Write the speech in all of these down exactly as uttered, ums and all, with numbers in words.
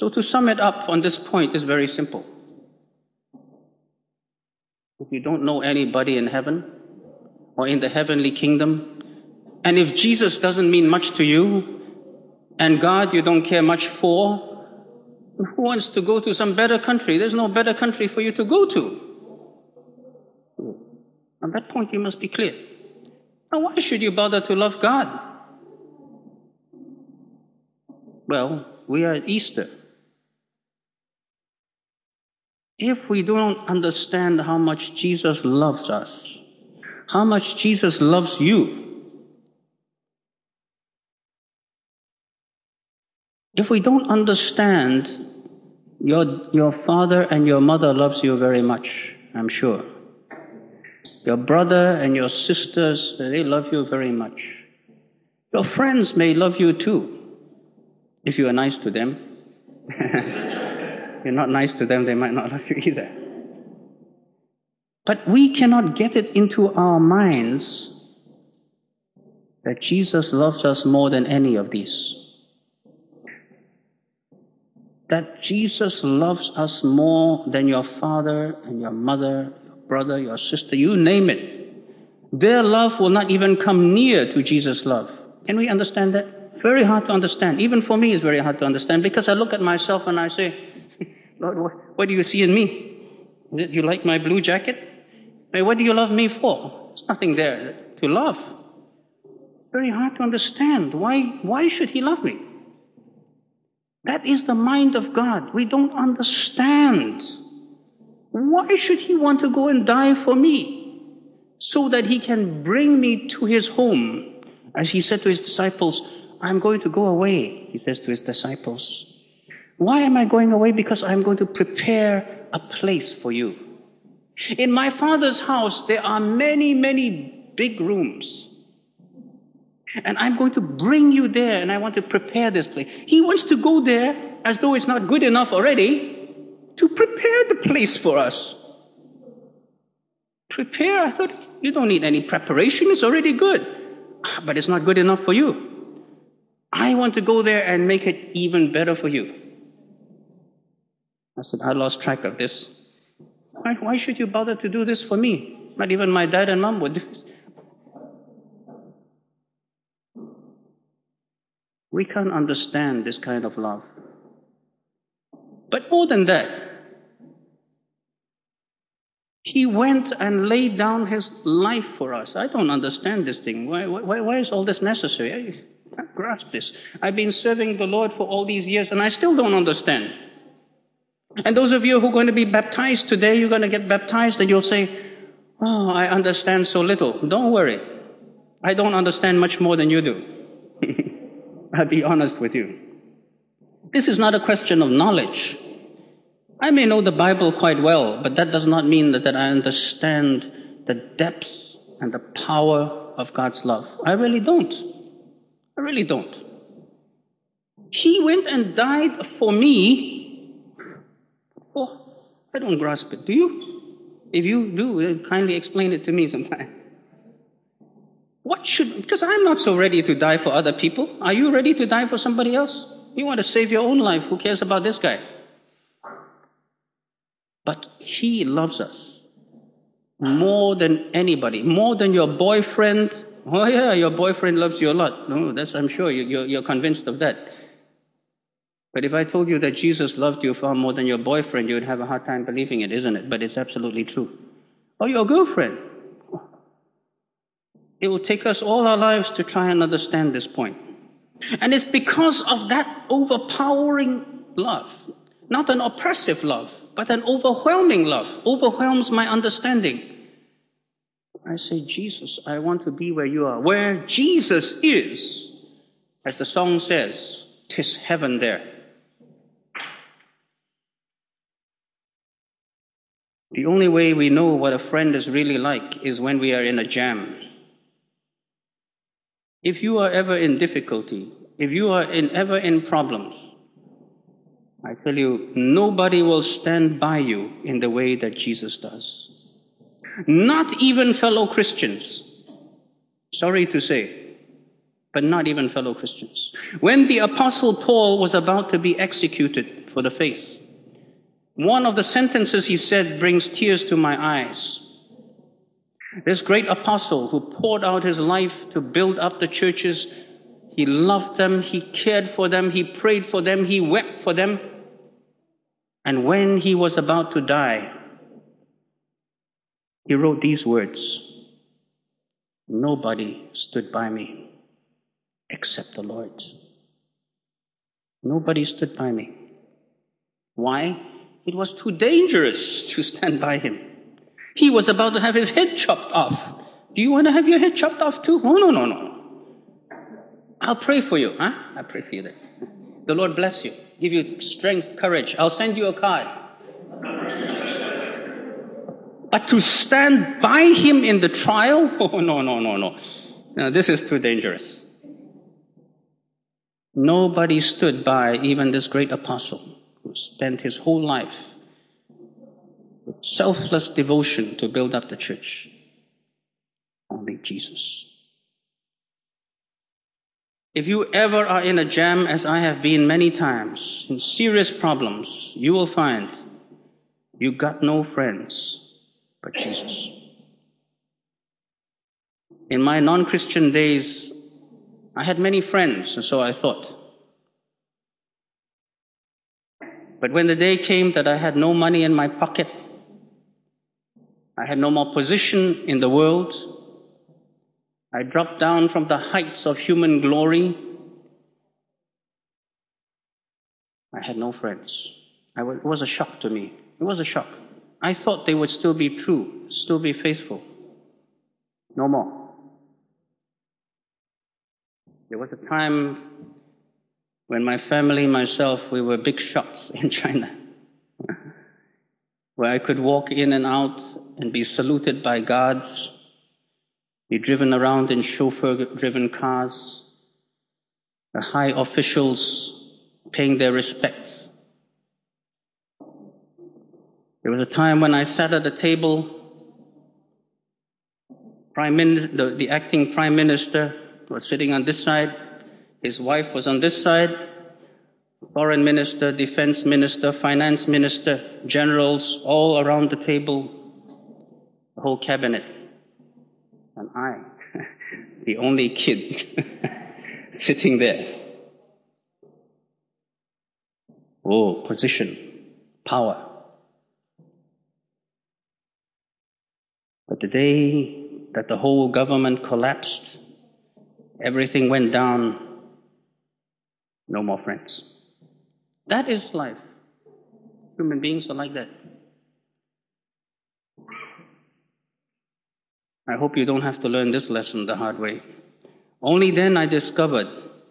So to sum it up on this point is very simple. If you don't know anybody in heaven or in the heavenly kingdom, and if Jesus doesn't mean much to you, and God you don't care much for, who wants to go to some better country? There's no better country for you to go to. On that point you must be clear. Now why should you bother to love God? Well, we are at Easter. If we don't understand how much Jesus loves us, how much Jesus loves you, if we don't understand your, your father and your mother loves you very much, I'm sure. Your brother and your sisters, they love you very much. Your friends may love you too, if you are nice to them. If you're not nice to them, they might not love you either. But we cannot get it into our minds that Jesus loves us more than any of these. That Jesus loves us more than your father and your mother, your brother, your sister, you name it. Their love will not even come near to Jesus' love. Can we understand that? Very hard to understand. Even for me it's very hard to understand, because I look at myself and I say, Lord, what, what do you see in me? Is it you like my blue jacket? I mean, what do you love me for? There's nothing there to love. Very hard to understand. Why, why should he love me? That is the mind of God. We don't understand. Why should he want to go and die for me? So that he can bring me to his home. As he said to his disciples, I'm going to go away, he says to his disciples. Why am I going away? Because I'm going to prepare a place for you. In my Father's house, there are many, many big rooms. And I'm going to bring you there, and I want to prepare this place. He wants to go there as though it's not good enough already, to prepare the place for us. Prepare? I thought, you don't need any preparation, it's already good. But it's not good enough for you. I want to go there and make it even better for you. I said, I lost track of this. Why, why should you bother to do this for me? Not even my dad and mom would do this. We can't understand this kind of love. But more than that, he went and laid down his life for us. I don't understand this thing. Why, why, why is all this necessary? I can't grasp this. I've been serving the Lord for all these years and I still don't understand. And those of you who are going to be baptized today, you're going to get baptized and you'll say, oh, I understand so little. Don't worry. I don't understand much more than you do. I'll be honest with you. This is not a question of knowledge. I may know the Bible quite well, but that does not mean that, that I understand the depth and the power of God's love. I really don't. I really don't. He went and died for me. Oh, I don't grasp it. Do you? If you do, kindly explain it to me sometime. What should, because I'm not so ready to die for other people. Are you ready to die for somebody else? You want to save your own life. Who cares about this guy? But he loves us more than anybody, more than your boyfriend. Oh yeah, your boyfriend loves you a lot. No, that's, I'm sure you, you're, you're convinced of that. But if I told you that Jesus loved you far more than your boyfriend, you would have a hard time believing it, isn't it? But it's absolutely true. Or your girlfriend. It will take us all our lives to try and understand this point. And it's because of that overpowering love, not an oppressive love, but an overwhelming love, overwhelms my understanding. I say, Jesus, I want to be where you are. Where Jesus is, as the song says, 'tis heaven there. The only way we know what a friend is really like is when we are in a jam. If you are ever in difficulty, if you are in, ever in problems, I tell you, nobody will stand by you in the way that Jesus does. Not even fellow Christians. Sorry to say. but not even fellow Christians. When the Apostle Paul was about to be executed for the faith, one of the sentences he said brings tears to my eyes. This great apostle who poured out his life to build up the churches, he loved them, he cared for them, he prayed for them, he wept for them. And when he was about to die, he wrote these words: "Nobody stood by me except the Lord." Nobody stood by me. Why? It was too dangerous to stand by him. He was about to have his head chopped off. Do you want to have your head chopped off too? Oh, no, no, no. I'll pray for you. Huh? I'll pray for you there. The Lord bless you. Give you strength, courage. I'll send you a card. But to stand by him in the trial? Oh, no, no, no, no. No, this is too dangerous. Nobody stood by even this great apostle who spent his whole life with selfless devotion to build up the church. Only Jesus. If you ever are in a jam, as I have been many times, in serious problems, you will find you got no friends but Jesus. In my non-Christian days, I had many friends, and so I thought. But when the day came that I had no money in my pocket, I had no more position in the world, I dropped down from the heights of human glory, I had no friends. I was, it was a shock to me. It was a shock. I thought they would still be true, still be faithful. No more. There was a time when my family, myself, we were big shots in China, where I could walk in and out and be saluted by guards, be driven around in chauffeur-driven cars, the high officials paying their respects. There was a time when I sat at the table, Prime Min- the, the acting Prime Minister was sitting on this side, his wife was on this side, Foreign Minister, Defense Minister, Finance Minister, generals, all around the table, the whole cabinet. And I, the only kid, sitting there. Oh, position, power. But the day that the whole government collapsed, everything went down, no more friends. That is life. Human beings are like that. I hope you don't have to learn this lesson the hard way. Only then I discovered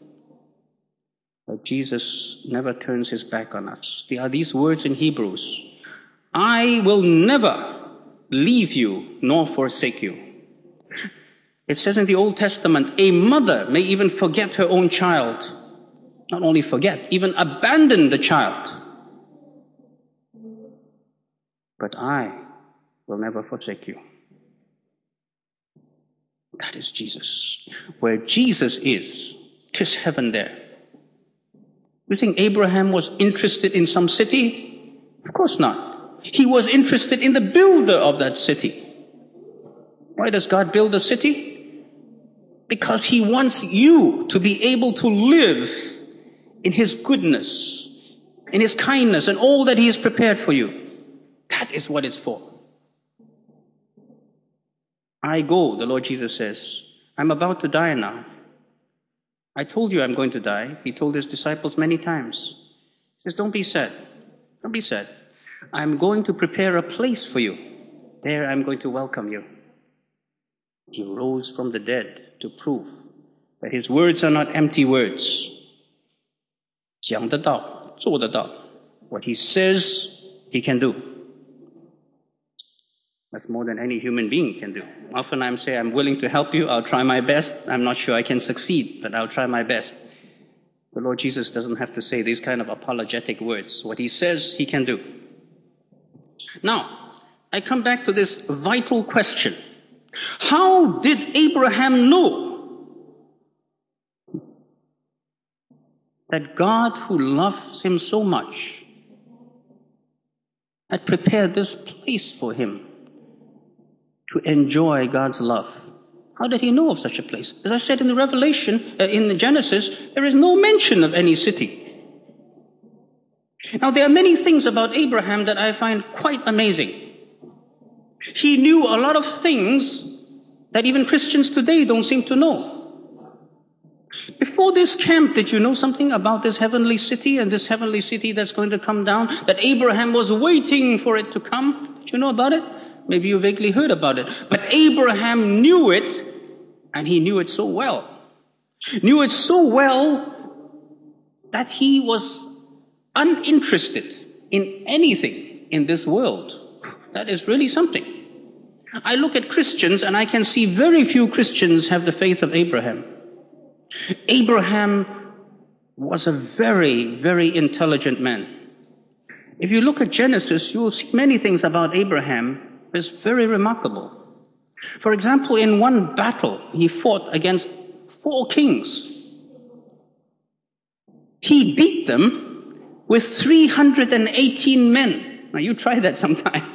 that Jesus never turns his back on us. There are these words in Hebrews: I will never leave you nor forsake you. It says in the Old Testament, a mother may even forget her own child. Not only forget, even abandon the child. But I will never forsake you. That is Jesus. Where Jesus is, 'tis heaven there. You think Abraham was interested in some city? Of course not. He was interested in the builder of that city. Why does God build a city? Because he wants you to be able to live in his goodness, in his kindness, and all that he has prepared for you. That is what it's for. I go, the Lord Jesus says. I'm about to die now. I told you I'm going to die. He told his disciples many times. He says, don't be sad. Don't be sad. I'm going to prepare a place for you. There I'm going to welcome you. He rose from the dead to prove that his words are not empty words. 讲得到，做得到. What he says, he can do. That's more than any human being can do. Often I'm saying, I'm willing to help you, I'll try my best. I'm not sure I can succeed, but I'll try my best. The Lord Jesus doesn't have to say these kind of apologetic words. What he says, he can do. Now, I come back to this vital question. How did Abraham know that God, who loves him so much, had prepared this place for him to enjoy God's love. How did he know of such a place? As I said in the Revelation, uh, in the Genesis, there is no mention of any city. Now, there are many things about Abraham that I find quite amazing. He knew a lot of things that even Christians today don't seem to know. Before this camp, did you know something about this heavenly city and this heavenly city that's going to come down? That Abraham was waiting for it to come? Did you know about it? Maybe you vaguely heard about it. But Abraham knew it, and he knew it so well. Knew it so well that he was uninterested in anything in this world. That is really something. I look at Christians and I can see very few Christians have the faith of Abraham. Abraham was a very, very intelligent man. If you look at Genesis, you will see many things about Abraham that's very remarkable. For example, in one battle, he fought against four kings. He beat them with three hundred eighteen men. Now you try that sometime.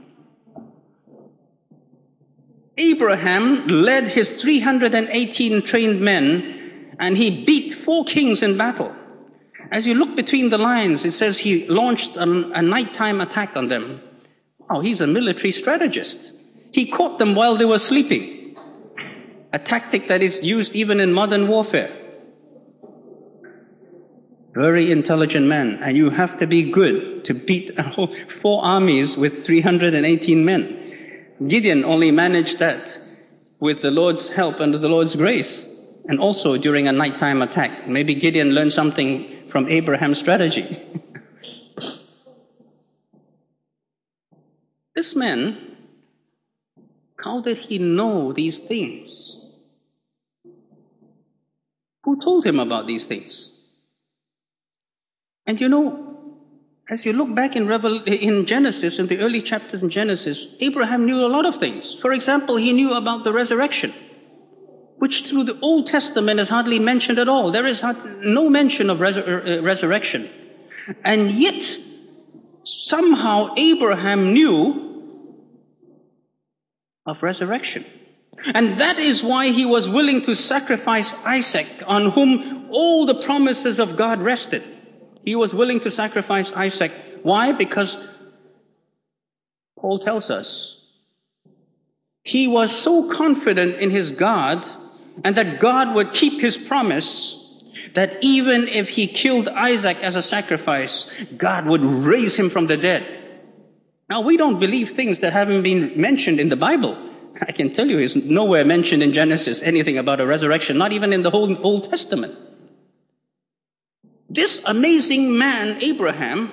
Abraham led his three hundred eighteen trained men, and he beat four kings in battle. As you look between the lines, it says he launched a, a nighttime attack on them. Oh, he's a military strategist. He caught them while they were sleeping. A tactic that is used even in modern warfare. Very intelligent man, and you have to be good to beat four armies with three hundred eighteen men. Gideon only managed that with the Lord's help and the Lord's grace, and also during a nighttime attack. Maybe Gideon learned something from Abraham's strategy. This man, how did he know these things? Who told him about these things? And you know, as you look back in, Revel- in Genesis, in the early chapters in Genesis, Abraham knew a lot of things. For example, he knew about the resurrection, which through the Old Testament is hardly mentioned at all. There is no mention of resur- uh, resurrection. And yet, somehow Abraham knew of resurrection. And that is why he was willing to sacrifice Isaac, on whom all the promises of God rested. He was willing to sacrifice Isaac. Why? Because Paul tells us he was so confident in his God and that God would keep his promise that even if he killed Isaac as a sacrifice, God would raise him from the dead. Now, we don't believe things that haven't been mentioned in the Bible. I can tell you, it's nowhere mentioned in Genesis anything about a resurrection, not even in the whole Old Testament. This amazing man, Abraham,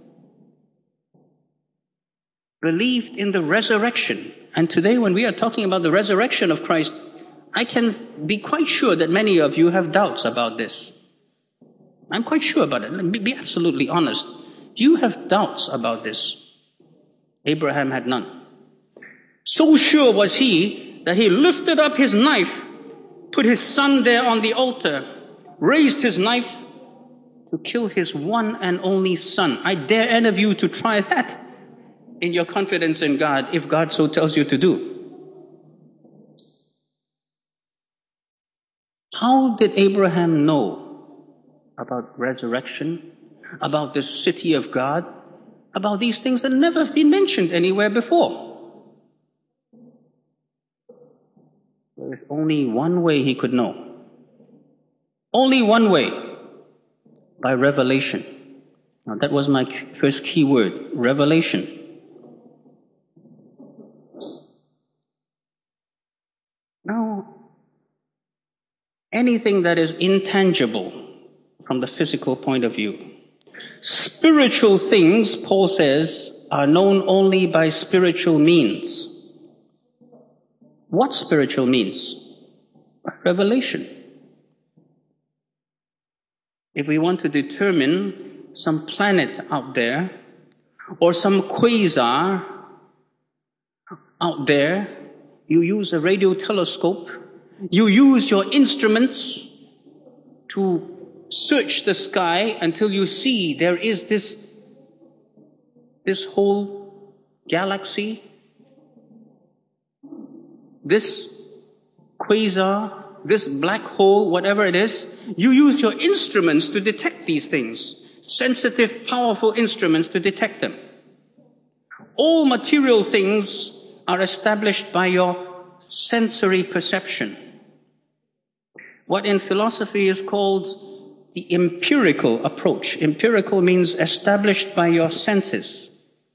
believed in the resurrection. And today, when we are talking about the resurrection of Christ, I can be quite sure that many of you have doubts about this. I'm quite sure about it. Let me be absolutely honest. You have doubts about this. Abraham had none. So sure was he that he lifted up his knife, put his son there on the altar, raised his knife to kill his one and only son. I dare any of you to try that in your confidence in God, if God so tells you to do. How did Abraham know about resurrection, about the city of God, about these things that never have been mentioned anywhere before? There is only one way he could know. Only one way. By revelation. Now that was my first key word, revelation. Now, anything that is intangible from the physical point of view. Spiritual things, Paul says, are known only by spiritual means. What spiritual means? Revelation. If we want to determine some planet out there, or some quasar out there, you use a radio telescope, you use your instruments to search the sky until you see there is this, this whole galaxy, this quasar, this black hole, whatever it is. You use your instruments to detect these things. Sensitive, powerful instruments to detect them. All material things are established by your sensory perception. What in philosophy is called the empirical approach. Empirical means established by your senses.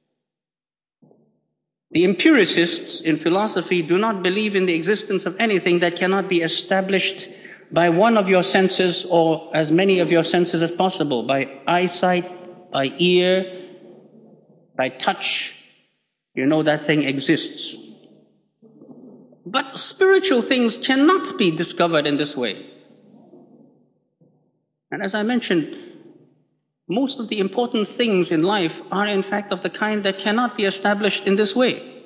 The empiricists in philosophy do not believe in the existence of anything that cannot be established by one of your senses, or as many of your senses as possible, by eyesight, by ear, by touch. You know that thing exists. But spiritual things cannot be discovered in this way. And as I mentioned, most of the important things in life are in fact of the kind that cannot be established in this way.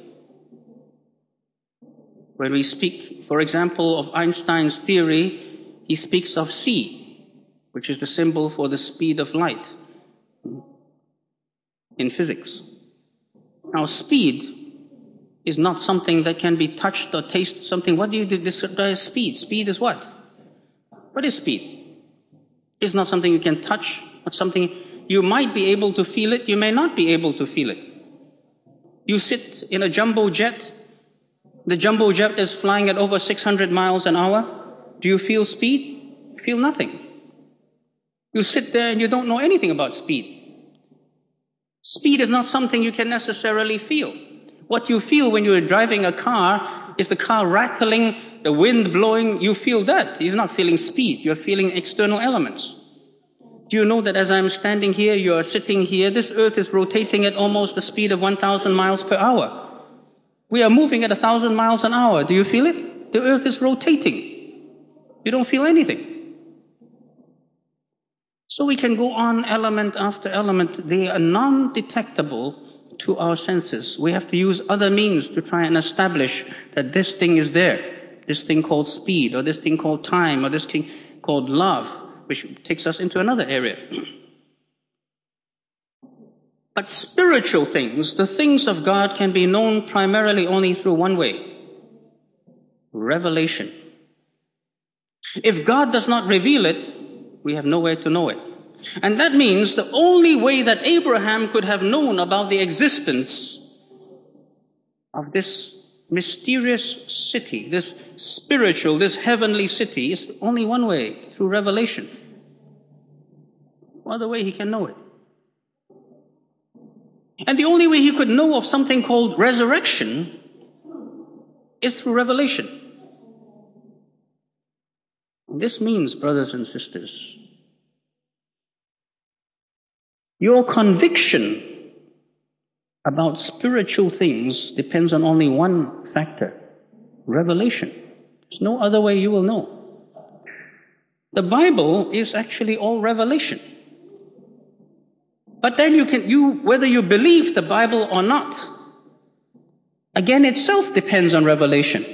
When we speak, for example, of Einstein's theory, he speaks of c, which is the symbol for the speed of light in physics. Now, speed is not something that can be touched or tasted. Something. What do you describe as speed? Speed is what? What is speed? It's not something you can touch. It's something you might be able to feel it. You may not be able to feel it. You sit in a jumbo jet. The jumbo jet is flying at over six hundred miles an hour. Do you feel speed? You feel nothing. You sit there and you don't know anything about speed. Speed is not something you can necessarily feel. What you feel when you're driving a car is the car rattling, the wind blowing. You feel that. You're not feeling speed. You're feeling external elements. Do you know that as I'm standing here, you're sitting here, this earth is rotating at almost the speed of one thousand miles per hour. We are moving at one thousand miles an hour. Do you feel it? The earth is rotating. You don't feel anything. So we can go on element after element. They are non-detectable to our senses. We have to use other means to try and establish that this thing is there. This thing called speed, or this thing called time, or this thing called love, which takes us into another area. But spiritual things, the things of God, can be known primarily only through one way: revelation. If God does not reveal it, we have no way to know it. And that means the only way that Abraham could have known about the existence of this mysterious city, this spiritual, this heavenly city, is only one way: through revelation. No other way he can know it. And the only way he could know of something called resurrection is through revelation. This means, brothers and sisters, your conviction about spiritual things depends on only one factor: revelation. There's no other way you will know. The Bible is actually all revelation. But then you can, you, whether you believe the Bible or not, again, itself depends on revelation.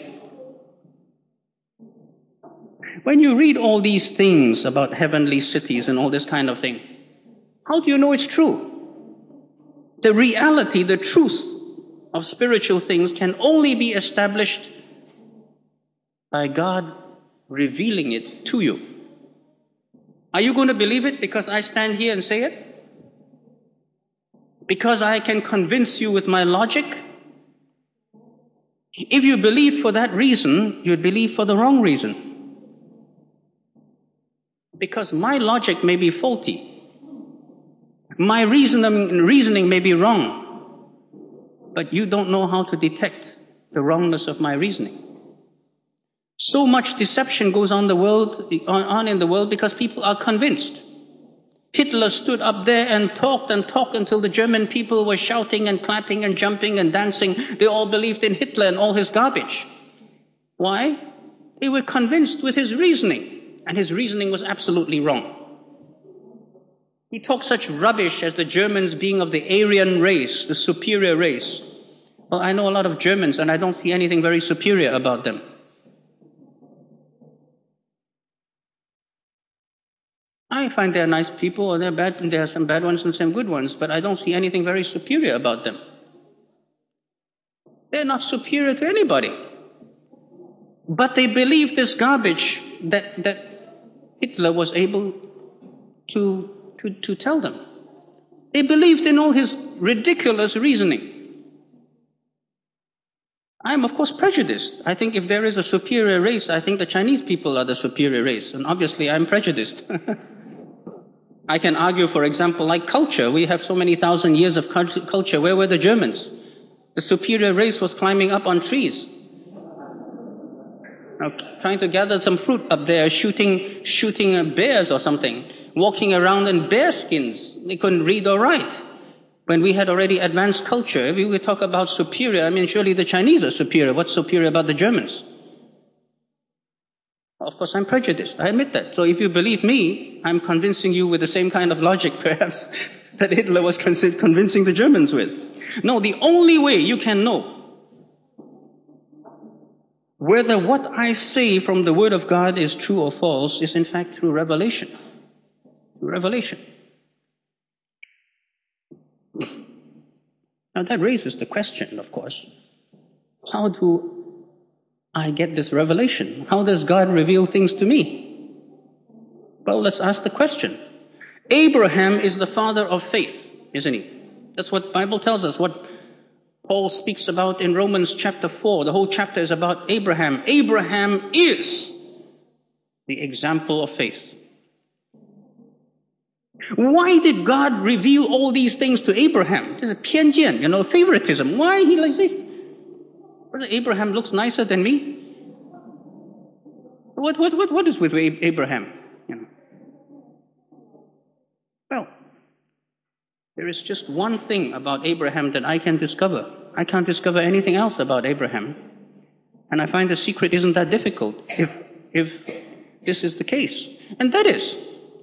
When you read all these things about heavenly cities and all this kind of thing, how do you know it's true? The reality, the truth of spiritual things can only be established by God revealing it to you. Are you going to believe it because I stand here and say it? Because I can convince you with my logic? If you believe for that reason, you'd believe for the wrong reason. Because my logic may be faulty. My reasoning, reasoning may be wrong. But you don't know how to detect the wrongness of my reasoning. So much deception goes on the world, on, on in the world because people are convinced. Hitler stood up there and talked and talked until the German people were shouting and clapping and jumping and dancing. They all believed in Hitler and all his garbage. Why? They were convinced with his reasoning. And his reasoning was absolutely wrong. He talked such rubbish as the Germans being of the Aryan race, the superior race. Well, I know a lot of Germans and I don't see anything very superior about them. I find they're nice people, or they're bad, and there are some bad ones and some good ones, but I don't see anything very superior about them. They're not superior to anybody. But they believe this garbage that, that Hitler was able to, to, to tell them. They believed in all his ridiculous reasoning. I'm, of course, prejudiced. I think if there is a superior race, I think the Chinese people are the superior race. And obviously, I'm prejudiced. I can argue, for example, like culture. We have so many thousand years of culture. Where were the Germans? The superior race was climbing up on trees, now, trying to gather some fruit up there, shooting, shooting uh, bears or something, walking around in bear skins. They couldn't read or write. When we had already advanced culture, if we talk about superior, I mean, surely the Chinese are superior. What's superior about the Germans? Of course, I'm prejudiced. I admit that. So if you believe me, I'm convincing you with the same kind of logic, perhaps, that Hitler was convincing the Germans with. No, the only way you can know whether what I say from the Word of God is true or false is in fact through revelation. Through revelation. Now that raises the question, of course, how do I get this revelation? How does God reveal things to me? Well, let's ask the question. Abraham is the father of faith, isn't he? That's what the Bible tells us, what Paul speaks about in Romans chapter four. The whole chapter is about Abraham. Abraham is the example of faith. Why did God reveal all these things to Abraham? This is pianjian, you know, favoritism. Why he like this? Brother Abraham looks nicer than me. What what what what is with Abraham? You know? Well, there is just one thing about Abraham that I can discover. I can't discover anything else about Abraham. And I find the secret isn't that difficult if if this is the case. And that is,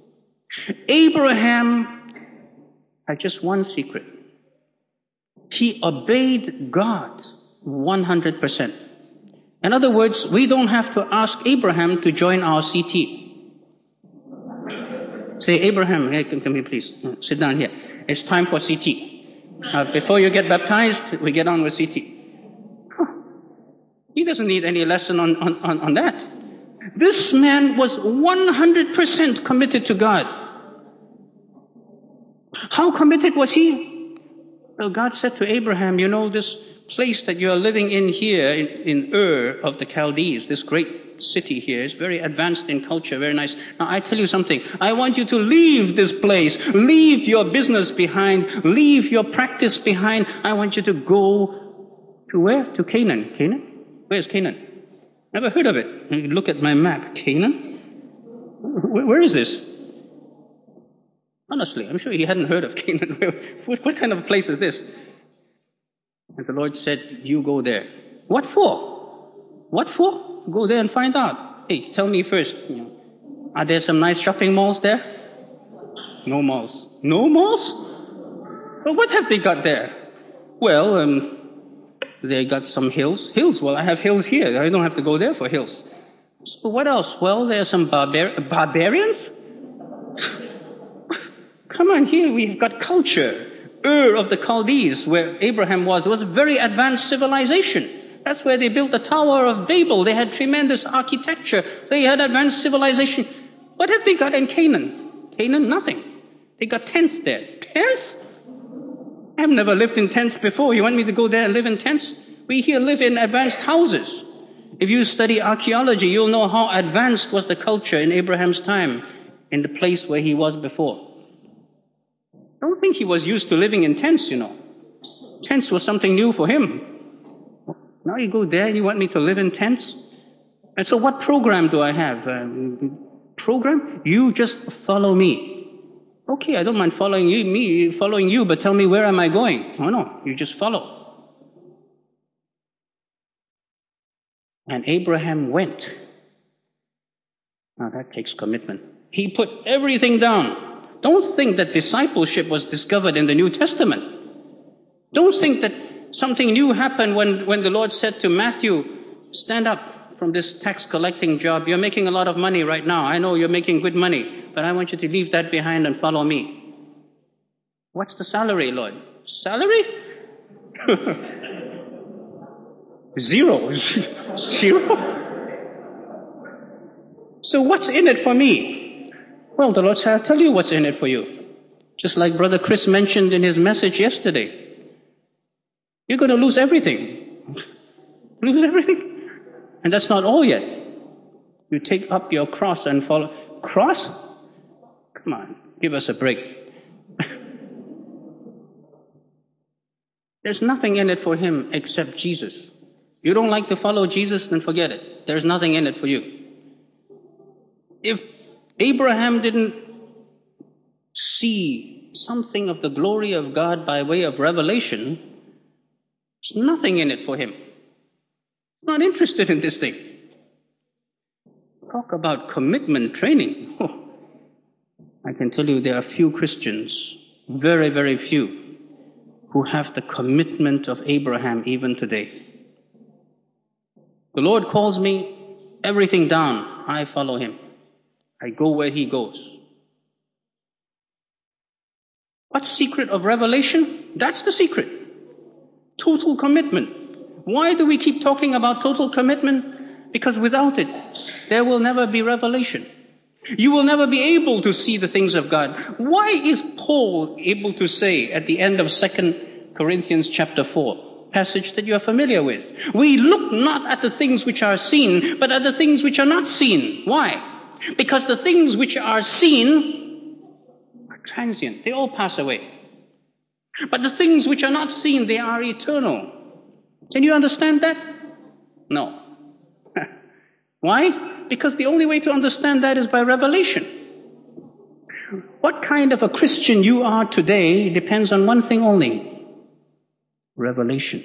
Abraham had just one secret. He obeyed God one hundred percent. In other words, we don't have to ask Abraham to join our C T. Say, Abraham, hey, come here please. Sit down here. It's time for C T. Uh, before you get baptized, we get on with C T. Huh. He doesn't need any lesson on, on, on, on that. This man was one hundred percent committed to God. How committed was he? Well, God said to Abraham, you know, this place that you are living in here, in, in Ur of the Chaldees, this great city here, is very advanced in culture, very nice. Now, I tell you something. I want you to leave this place. Leave your business behind. Leave your practice behind. I want you to go to where? To Canaan. Canaan? Where's Canaan? Never heard of it. Look at my map. Canaan? Where, where is this? Honestly, I'm sure he hadn't heard of Canaan. What, what kind of a place is this? And the Lord said, you go there. What for? What for? Go there and find out. Hey, tell me first. You know, are there some nice shopping malls there? No malls. No malls? Well, what have they got there? Well, um, they got some hills. Hills? Well, I have hills here. I don't have to go there for hills. So what else? Well, there are some barbar- barbarians? Come on, here we've got culture. Ur of the Chaldees, where Abraham was, was a very advanced civilization. That's where they built the Tower of Babel. They had tremendous architecture. They had advanced civilization. What have they got in Canaan? Canaan, nothing. They got tents there. Tents? I've never lived in tents before. You want me to go there and live in tents? We here live in advanced houses. If you study archaeology, you'll know how advanced was the culture in Abraham's time in the place where he was before. I don't think he was used to living in tents, you know. Tents was something new for him. Now you go there and you want me to live in tents? And so what program do I have? Um, program? You just follow me. Okay, I don't mind following you, me, following you, but tell me, where am I going? Oh no, you just follow. And Abraham went. Now that takes commitment. He put everything down. Don't think that discipleship was discovered in the New Testament. Don't think that something new happened when, when the Lord said to Matthew, stand up, from this tax collecting job. You're making a lot of money right now. I know you're making good money, but I want you to leave that behind and follow me. What's the salary, Lord? Salary? Zero. Zero? So what's in it for me? Well, the Lord said, I'll tell you what's in it for you. Just like Brother Chris mentioned in his message yesterday. You're going to lose everything. Lose everything. And that's not all yet. You take up your cross and follow. Cross? Come on, give us a break. There's nothing in it for him except Jesus. You don't like to follow Jesus, then forget it. There's nothing in it for you. If Abraham didn't see something of the glory of God by way of revelation, there's nothing in it for him. He's not interested in this thing. Talk about commitment training. Oh, I can tell you there are few Christians, very, very few, who have the commitment of Abraham even today. The Lord calls me, everything down, I follow him. I go where he goes. What secret of revelation? That's the secret. Total commitment. Why do we keep talking about total commitment? Because without it, there will never be revelation. You will never be able to see the things of God. Why is Paul able to say at the end of Second Corinthians chapter four, passage that you are familiar with, we look not at the things which are seen, but at the things which are not seen. Why? Because the things which are seen are transient. They all pass away. But the things which are not seen, they are eternal. Can you understand that? No. Why? Because the only way to understand that is by revelation. What kind of a Christian you are today depends on one thing only. Revelation.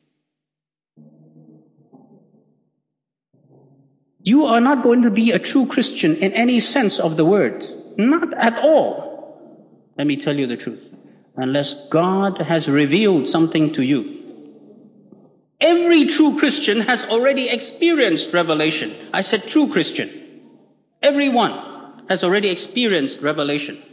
You are not going to be a true Christian in any sense of the word. Not at all. Let me tell you the truth. Unless God has revealed something to you. Every true Christian has already experienced revelation. I said true Christian. Everyone has already experienced revelation.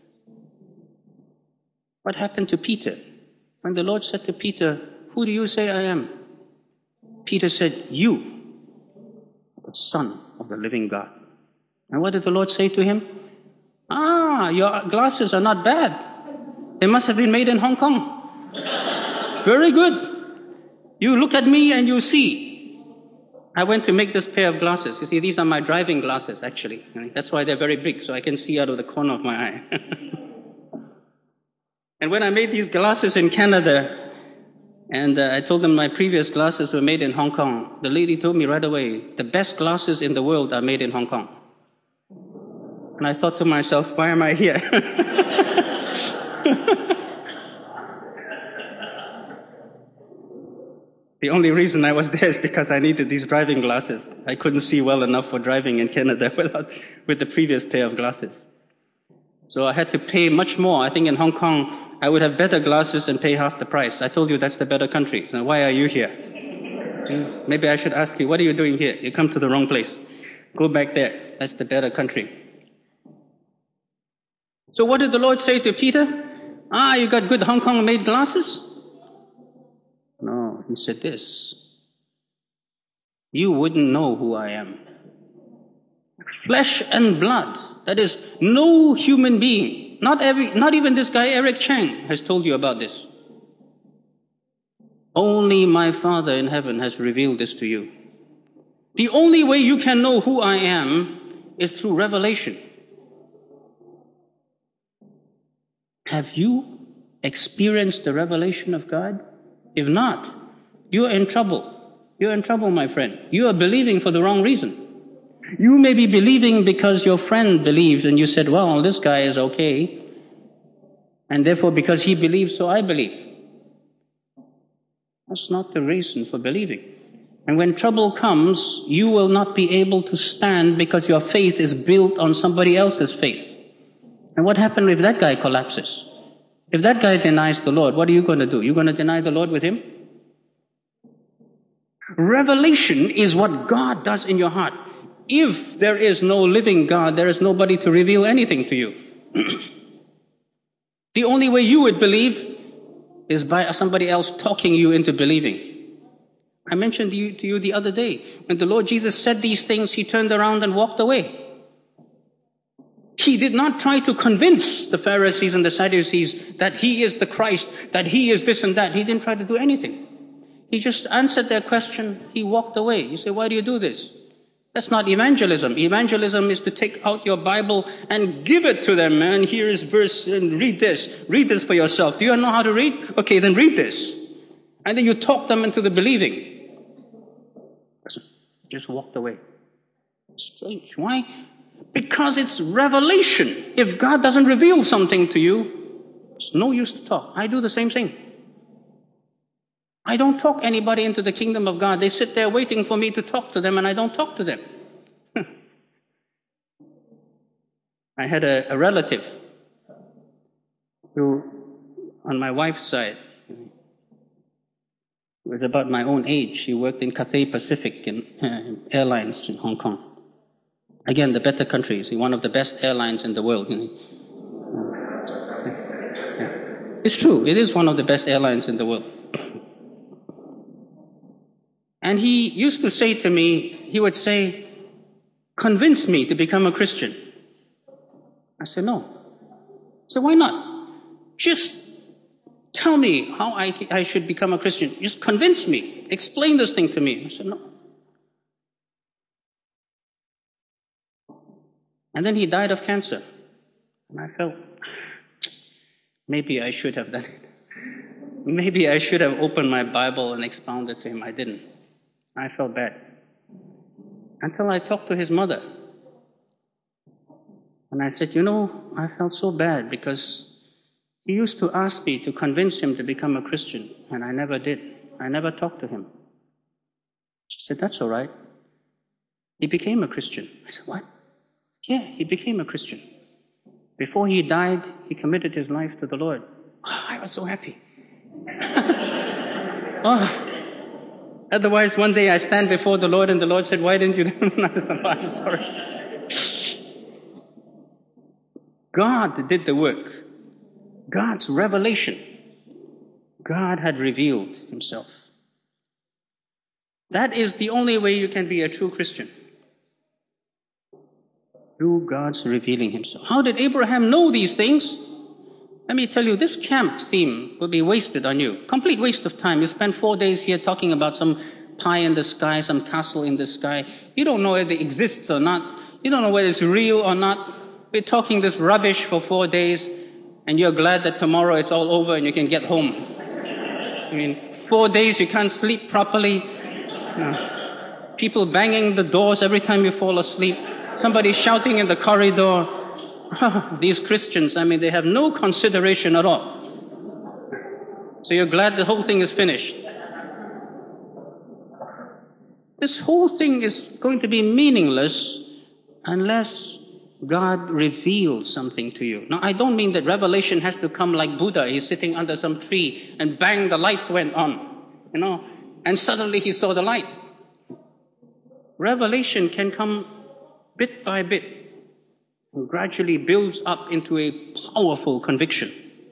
What happened to Peter? When the Lord said to Peter, who do you say I am? Peter said, you. The Son of the living God. And what did the Lord say to him? Ah, your glasses are not bad. They must have been made in Hong Kong. Very good. You look at me and you see. I went to make this pair of glasses. You see, these are my driving glasses, actually. That's why they're very big, so I can see out of the corner of my eye. And when I made these glasses in Canada, and uh, I told them my previous glasses were made in Hong Kong, the lady told me right away, the best glasses in the world are made in Hong Kong. And I thought to myself, why am I here? The only reason I was there is because I needed these driving glasses. I couldn't see well enough for driving in Canada without, with the previous pair of glasses. So I had to pay much more. I think in Hong Kong, I would have better glasses and pay half the price. I told you that's the better country. So why are you here? Maybe I should ask you, what are you doing here? You come to the wrong place. Go back there. That's the better country. So what did the Lord say to Peter? Ah, you got good Hong Kong made glasses? No, he said this. You wouldn't know who I am. Flesh and blood. That is, no human being. Not every, not even this guy Eric Chang has told you about this. Only my Father in heaven has revealed this to you. The only way you can know who I am is through revelation. Have you experienced the revelation of God? If not, you're in trouble. You're in trouble, my friend. You are believing for the wrong reason. You may be believing because your friend believes and you said, well, this guy is okay. And therefore, because he believes, so I believe. That's not the reason for believing. And when trouble comes, you will not be able to stand because your faith is built on somebody else's faith. And what happens if that guy collapses? If that guy denies the Lord, what are you going to do? You're going to deny the Lord with him? Revelation is what God does in your heart. If there is no living God, there is nobody to reveal anything to you. The only way you would believe is by somebody else talking you into believing. I mentioned to you, to you the other day, when the Lord Jesus said these things, he turned around and walked away. He did not try to convince the Pharisees and the Sadducees that he is the Christ, that he is this and that. He didn't try to do anything. He just answered their question. He walked away. You say, why do you do this? That's not evangelism. Evangelism is to take out your Bible and give it to them. And here is verse, and read this. Read this for yourself. Do you know how to read? Okay, then read this. And then you talk them into the believing. Just walked away. Strange. Why? Because it's revelation. If God doesn't reveal something to you, it's no use to talk. I do the same thing. I don't talk anybody into the kingdom of God. They sit there waiting for me to talk to them, and I don't talk to them. I had a, a relative who, on my wife's side, was about my own age. She worked in Cathay Pacific in, uh, Airlines in Hong Kong. Again, the better countries, one of the best airlines in the world. It's true, it is one of the best airlines in the world. And he used to say to me, he would say, convince me to become a Christian. I said, no. I said, why not? Just tell me how I, I should become a Christian. Just convince me. Explain this thing to me. I said, no. And then he died of cancer. And I felt, maybe I should have done it. Maybe I should have opened my Bible and expounded to him. I didn't. I felt bad. Until I talked to his mother. And I said, you know, I felt so bad because he used to ask me to convince him to become a Christian. And I never did. I never talked to him. She said, that's all right. He became a Christian. I said, what? Yeah, he became a Christian. Before he died, he committed his life to the Lord. Oh, I was so happy. oh. Otherwise, one day I stand before the Lord and the Lord said, why didn't you? I'm sorry. God did the work. God's revelation. God had revealed himself. That is the only way you can be a true Christian. Through God's revealing himself. How did Abraham know these things? Let me tell you, this camp theme will be wasted on you. Complete waste of time. You spend four days here talking about some pie in the sky, some castle in the sky. You don't know whether it exists or not. You don't know whether it's real or not. We're talking this rubbish for four days, and you're glad that tomorrow it's all over and you can get home. I mean, four days you can't sleep properly. You know, people banging the doors every time you fall asleep. Somebody shouting in the corridor. These Christians, I mean, they have no consideration at all. So you're glad the whole thing is finished. This whole thing is going to be meaningless unless God reveals something to you. Now, I don't mean that revelation has to come like Buddha. He's sitting under some tree and bang, the lights went on, you know, and suddenly he saw the light. Revelation can come bit by bit and gradually builds up into a powerful conviction.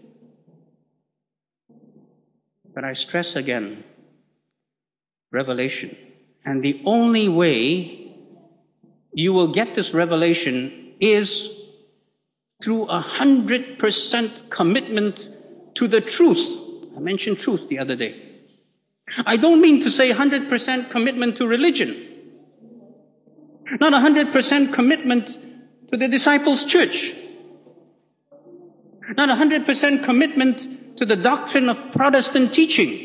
But I stress again, revelation. And the only way you will get this revelation is through a hundred percent commitment to the truth. I mentioned truth the other day. I don't mean to say one hundred percent commitment to religion. Not one hundred percent commitment to the disciples' church. Not one hundred percent commitment to the doctrine of Protestant teaching.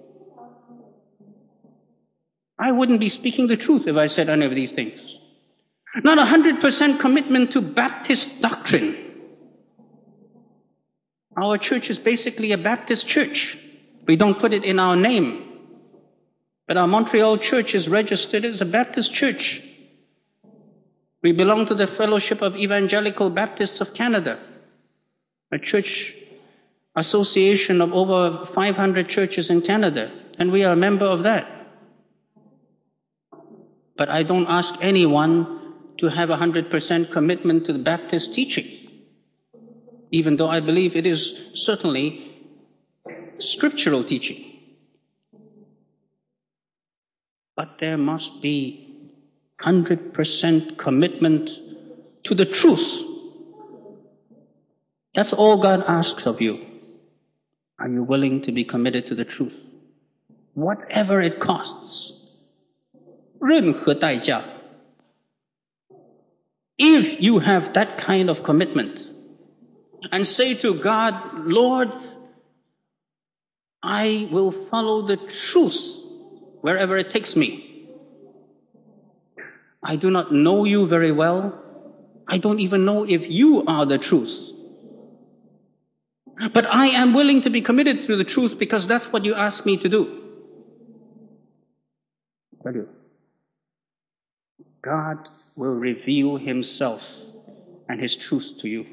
I wouldn't be speaking the truth if I said any of these things. Not one hundred percent commitment to Baptist doctrine. Our church is basically a Baptist church. We don't put it in our name. But our Montreal church is registered as a Baptist church. We belong to the Fellowship of Evangelical Baptists of Canada, a church association of over five hundred churches in Canada, and we are a member of that. But I don't ask anyone to have a hundred percent commitment to the Baptist teaching, even though I believe it is certainly scriptural teaching. But there must be one hundred percent commitment to the truth. That's all God asks of you. Are you willing to be committed to the truth? Whatever it costs. 任何代价. If you have that kind of commitment and say to God, Lord, I will follow the truth wherever it takes me. I do not know you very well. I don't even know if you are the truth. But I am willing to be committed to the truth because that's what you asked me to do. Tell you, God will reveal Himself and His truth to you.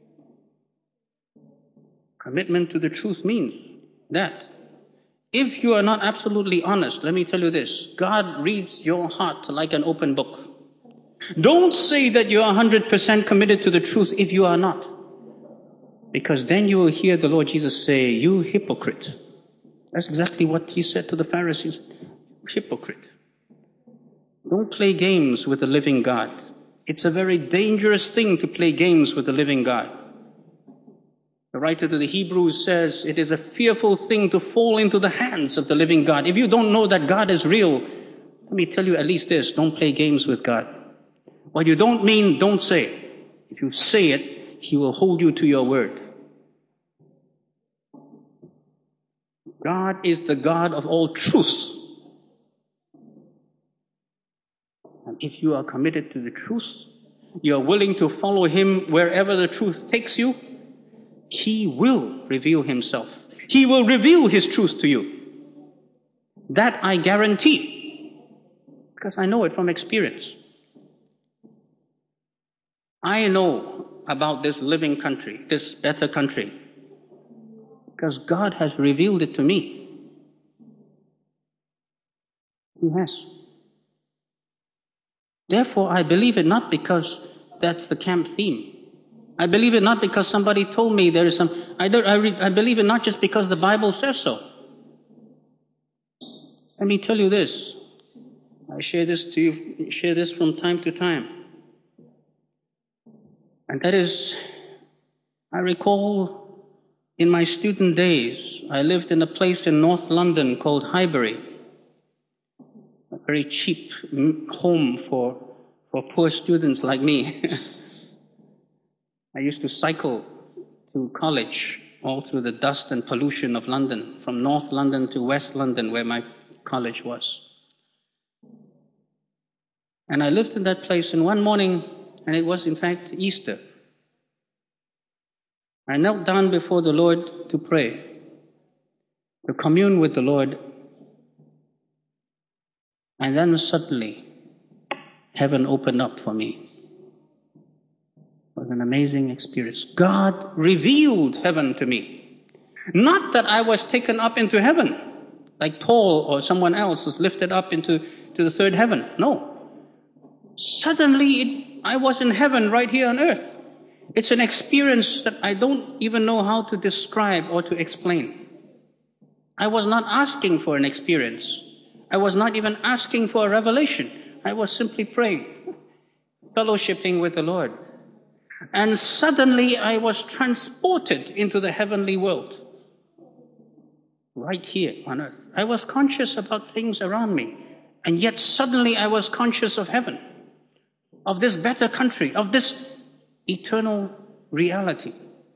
Commitment to the truth means that if you are not absolutely honest, let me tell you this, God reads your heart like an open book. Don't say that you are one hundred percent committed to the truth if you are not. Because then you will hear the Lord Jesus say, you hypocrite. That's exactly what He said to the Pharisees. Hypocrite. Don't play games with the living God. It's a very dangerous thing to play games with the living God. The writer to the Hebrews says it is a fearful thing to fall into the hands of the living God. If you don't know that God is real, let me tell you at least this, don't play games with God. What you don't mean, don't say. If you say it, He will hold you to your word. God is the God of all truth. And if you are committed to the truth, you are willing to follow Him wherever the truth takes you, He will reveal Himself. He will reveal His truth to you. That I guarantee, because I know it from experience. I know about this living country, this better country, because God has revealed it to me. He has. Therefore, I believe it not because that's the camp theme. I believe it not because somebody told me there is some... I, don't, I, re, I believe it not just because the Bible says so. Let me tell you this. I share this to you, share this from time to time. And that is, I recall in my student days, I lived in a place in North London called Highbury. A very cheap home for, for poor students like me. I used to cycle to college all through the dust and pollution of London, from North London to West London where my college was. And I lived in that place, and one morning, and it was in fact Easter, I knelt down before the Lord to pray, to commune with the Lord, and then suddenly heaven opened up for me. It was an amazing experience. God revealed heaven to me. Not that I was taken up into heaven, like Paul or someone else was lifted up into to the third heaven. No. Suddenly it, I was in heaven right here on earth. It's an experience that I don't even know how to describe or to explain. I was not asking for an experience. I was not even asking for a revelation. I was simply praying, fellowshipping with the Lord. And suddenly I was transported into the heavenly world. Right here on earth. I was conscious about things around me. And yet suddenly I was conscious of heaven. Of this better country. Of this eternal reality.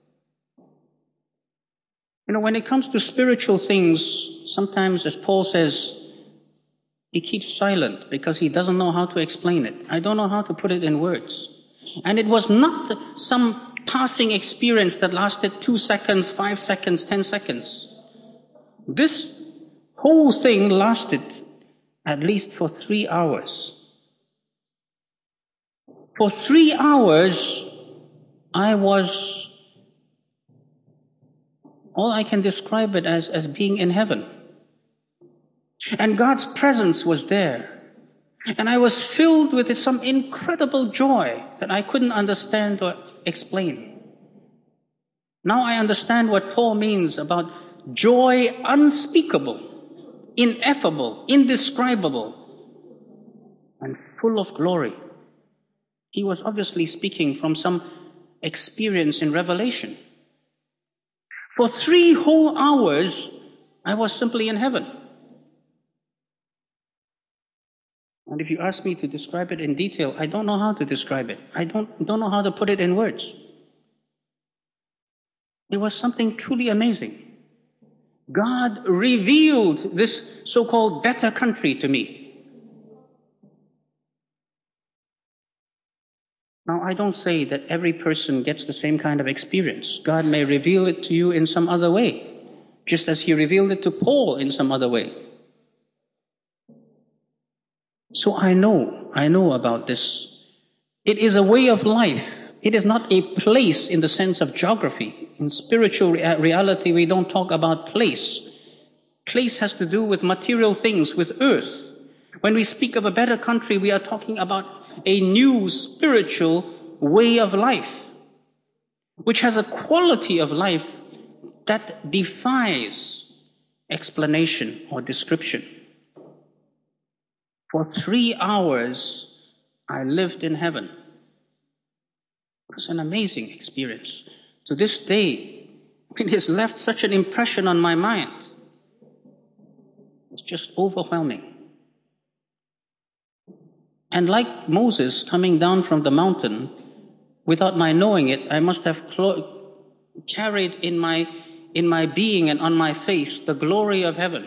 You know, when it comes to spiritual things, sometimes, as Paul says, he keeps silent because he doesn't know how to explain it. I don't know how to put it in words. And it was not some passing experience that lasted two seconds, five seconds, ten seconds. This whole thing lasted at least for three hours. For three hours, I was, all I can describe it as, as being in heaven. And God's presence was there. And I was filled with some incredible joy that I couldn't understand or explain. Now I understand what Paul means about joy unspeakable, ineffable, indescribable, and full of glory. He was obviously speaking from some experience in Revelation. For three whole hours, I was simply in heaven. And if you ask me to describe it in detail, I don't know how to describe it. I don't, don't know how to put it in words. It was something truly amazing. God revealed this so-called better country to me. Now, I don't say that every person gets the same kind of experience. God may reveal it to you in some other way, just as He revealed it to Paul in some other way. So I know, I know about this. It is a way of life. It is not a place in the sense of geography. In spiritual rea- reality, we don't talk about place. Place has to do with material things, with earth. When we speak of a better country, we are talking about a new spiritual way of life, which has a quality of life that defies explanation or description. For three hours, I lived in heaven. It was an amazing experience. To this day, it has left such an impression on my mind. It's just overwhelming. And like Moses coming down from the mountain, without my knowing it, I must have clo- carried in my, in my being and on my face the glory of heaven.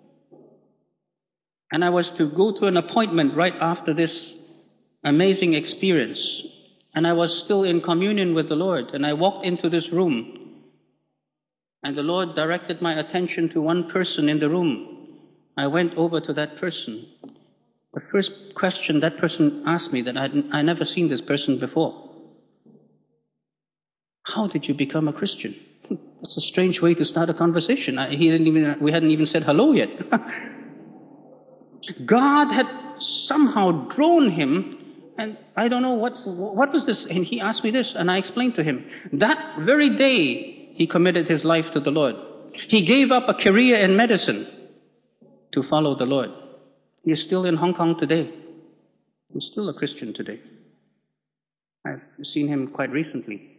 And I was to go to an appointment right after this amazing experience. And I was still in communion with the Lord. And I walked into this room. And the Lord directed my attention to one person in the room. I went over to that person. The first question that person asked me, that I'd I never seen this person before. How did you become a Christian? That's a strange way to start a conversation. I, he didn't even, we hadn't even said hello yet. God had somehow drawn him, and I don't know what, what was this, and he asked me this, and I explained to him. That very day, he committed his life to the Lord. He gave up a career in medicine to follow the Lord. He is still in Hong Kong today. He's still a Christian today. I've seen him quite recently.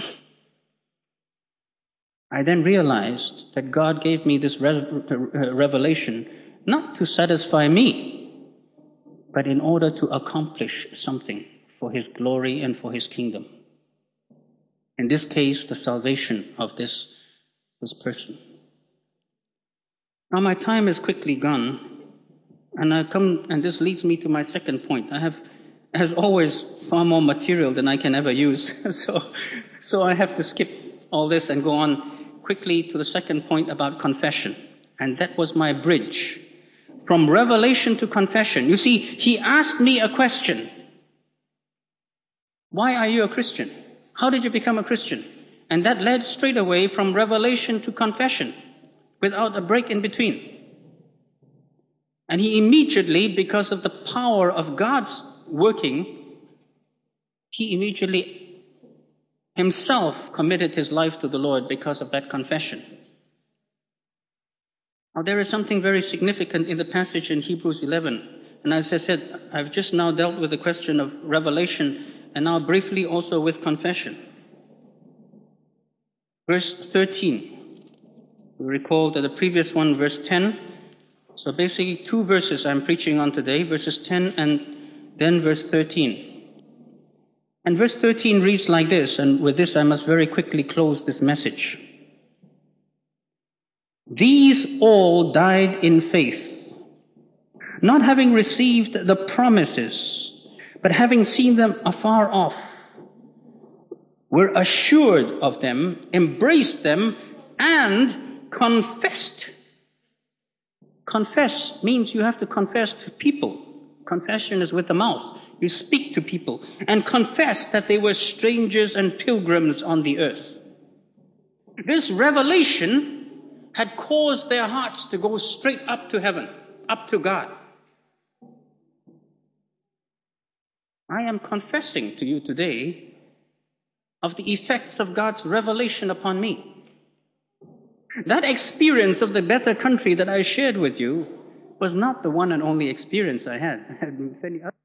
I then realized that God gave me this re- uh, revelation not to satisfy me, but in order to accomplish something for His glory and for His kingdom. In this case, the salvation of this, this person. Now my time is quickly gone, and I come, and this leads me to my second point. I have, as always, far more material than I can ever use, so, so I have to skip all this and go on quickly to the second point about confession. And that was my bridge. From revelation to confession. You see, he asked me a question. Why are you a Christian? How did you become a Christian? And that led straight away from revelation to confession, without a break in between. And he immediately, because of the power of God's working, he immediately himself committed his life to the Lord because of that confession. Now there is something very significant in the passage in Hebrews eleven. And as I said, I've just now dealt with the question of revelation, and now briefly also with confession. Verse thirteen. We recall that the previous one, verse ten. So basically two verses I'm preaching on today, verses ten and then verse thirteen. And verse thirteen reads like this, and with this I must very quickly close this message. These all died in faith, not having received the promises, but having seen them afar off, were assured of them, embraced them, and confessed. Confess means you have to confess to people. Confession is with the mouth. You speak to people and confess that they were strangers and pilgrims on the earth. This revelation had caused their hearts to go straight up to heaven, up to God. I am confessing to you today of the effects of God's revelation upon me. That experience of the better country that I shared with you was not the one and only experience I had. I had many others.